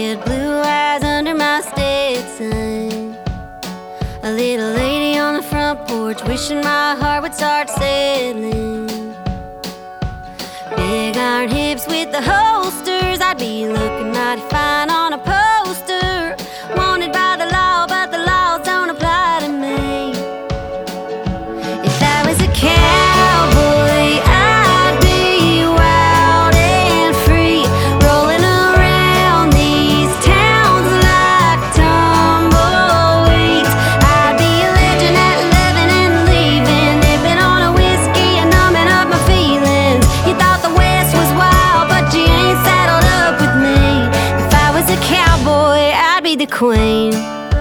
red, blue eyes under my Stetson. A little lady on the front porch, wishing my heart would start settling. Big iron hips with the holsters, I'd be looking mighty fine on a poster. Wanted by the law, but the laws don't apply to me. If I was a cowboy, I'd be wild and free, rolling around these towns like tumbleweeds. I'd be a legend at living and leaving, nipping on a whiskey and numbing up my feelings. You thought the West was wild, but you ain't saddled up with me. If I was a cowboy, I'd be the queen.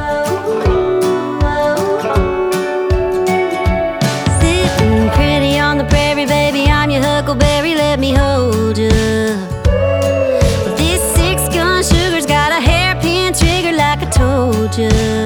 Sitting pretty on the prairie, baby, I'm your huckleberry, let me hold you. This 6-gun sugar's got a hairpin trigger like I told you.